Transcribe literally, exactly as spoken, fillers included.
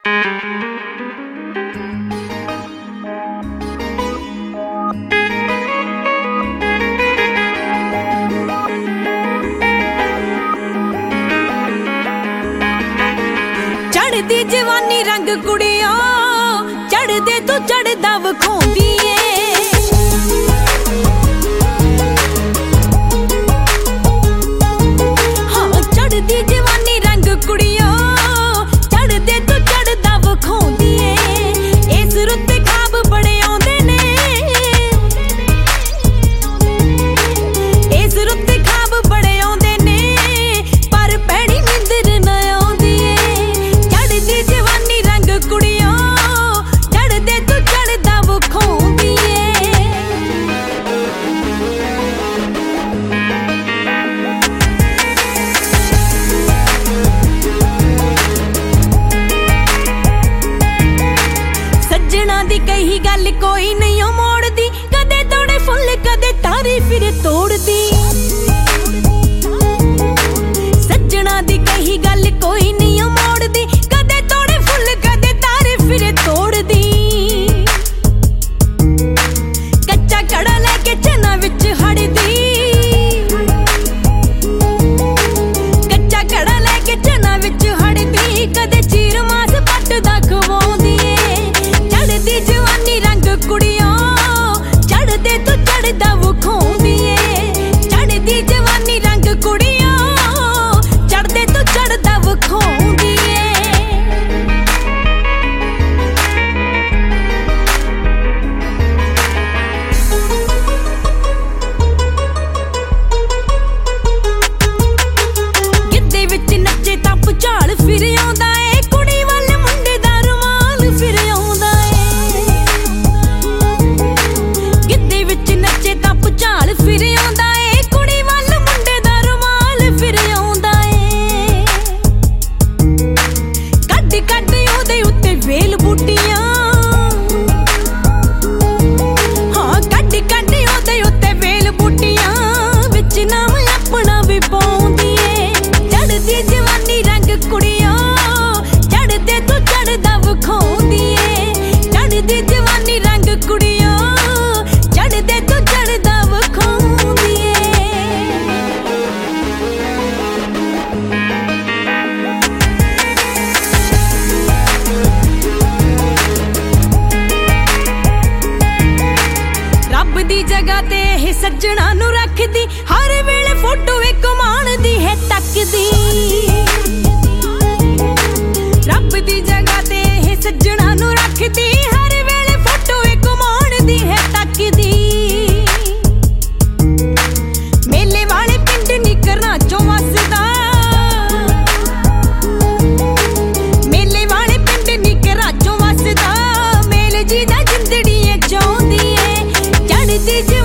चढ़दी जवानी रंग कुड़िया चढ़दे तू चढ़दा वखोंदी ए हाँ चढ़दी जवानी रंग कुड़िया चढ़दे तू चढ़दा वखोंदी ए इस रुत्ते खाब बड़े आउंदे ने इस रुत्ते खाब बड़े आउंदे ने पर पैड़ी निंदर ना आउंदी ए जवानी रंग कुड़िया चढ़दे तू चढ़दा वखोंदी ए सज्जना दी कही गल कोई नहीं मोड़दी कदे तोड़े फुल कदे तारी फिर तोड़दी सज्जना दी कही गल कोई नहीं मोड़दी कदे तोड़े फुल कदे तारे फिर तोड़दी कच्चा कड़ा लेके चना विच हड़दी कच्चा कड़ा लेके चना विच हड़दी कदे चीर मास पटदा खवाउंदी ए चढ़दी जवानी रंग कुड़िया चढ़दे तू चढ़दा वखोंदी ए चढ़दी जवानी रंग कुड़िया चढ़दे तू चढ़दा वखोंदी ए गिद्दे विच नच्चे तां भुचाल फिर आउंदा ए कुड़ी वाल मुंडे दा रुमाल फिर आउंदा ए गिद्दे विच नच्चे तां भुचाल फिर आउंदा ए कुड़ी वाल मुंडे दा रुमाल फिर आउंदा ए कड्ड कड्ड ओदे उत्ते वेल बूटियां हाँ कड्ड कड्ड ओदे उत्ते वेल बूटियां विच नाम अपना भी पाउंदी ए चढ़दी जवानी रंग कुड़िया चढ़दे तू चढ़दा वखोंदी ए चढ़दी जवानी रंग कुड़िया चढ़दे तू चढ़दा वखोंदी ए रब दी जगह ते ਇਹ सज्जणा नू रखदी हर वेले फोटो एक माणदी है तकदी रब दी जगह ते ਇਹ सज्जणा नू रखदी हर वेले फोटो एक माणदी है तकदी मेले वाले पिंड निकरना चों वसदा मेले वाले पिंड निकरना चों वसदा मेल जी दा जिंदड़ी चाहुंदी ए चढ़दी